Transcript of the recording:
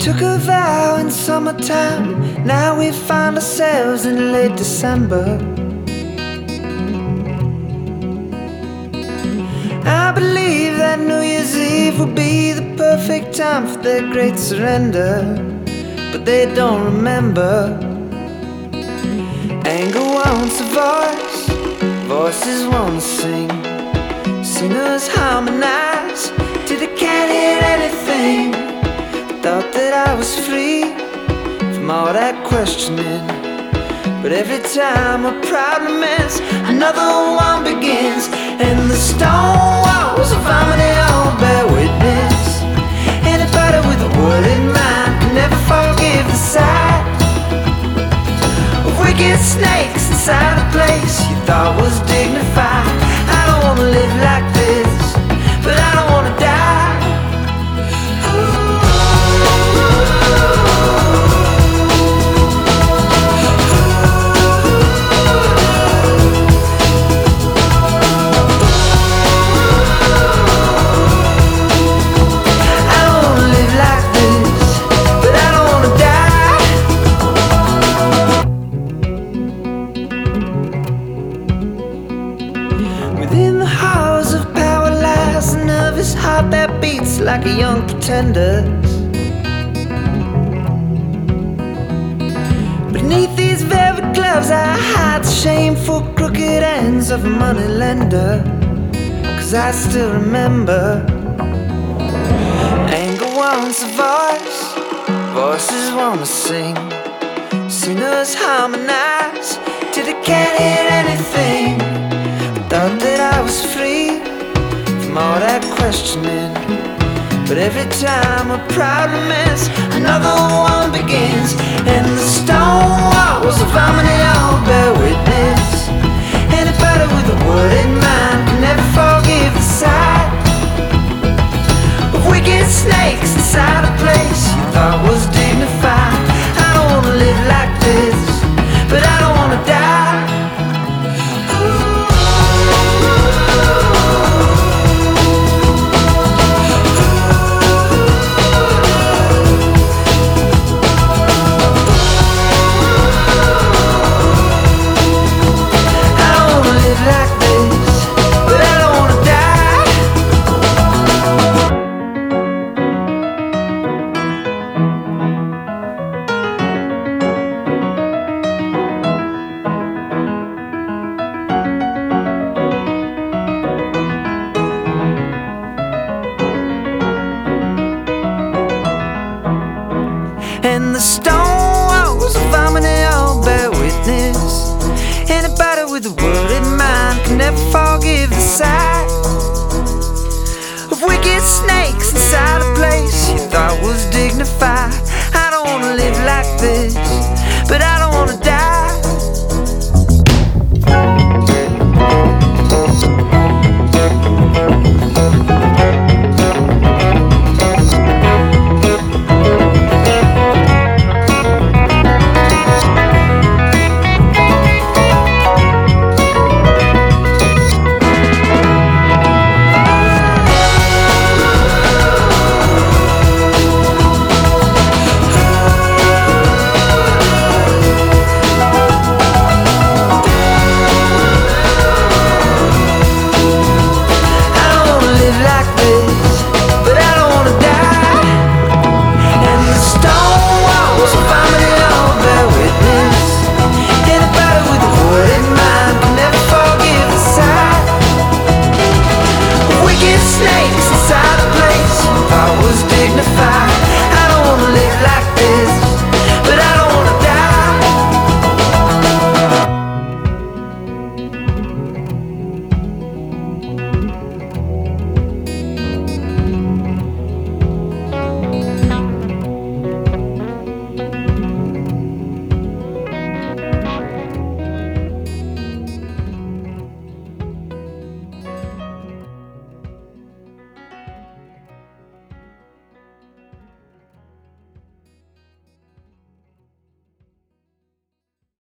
took a vow in summertime. Now we find ourselves in late December. I believe that New Year's Eve will be the perfect time for their great surrender, but they don't remember. Anger wants a voice, voices wanna sing, singers harmonize till they can't hear anything. Thought that I was free from all that questioning, but every time a problem ends, another one begins. And the stone walls of harmony all bear witness. Anybody with a word in mind can never forgive the sight of wicked snakes inside a place you thought was dignified. I don't wanna live like this, but I don't wanna die. Within the halls of power lies a nervous heart that beats like a young pretender's. Beneath these velvet gloves I hide the shameful crooked ends of a moneylender. 'Cause I still remember. Anger wants a voice, voices wanna sing, singers harmonize till they can't hear anything. Thought that I was free from all that questioning, but every time a problem ends, another one begins. And the stone walls of harmony all bear witness. Anybody with a word in mind can never forgive the sight of wicked snakes inside a place you thought was dignified. I don't wanna live like this, but I don't wanna die. And the stone walls of harmony all bear witness. Anybody with a word in mind can never forgive the sight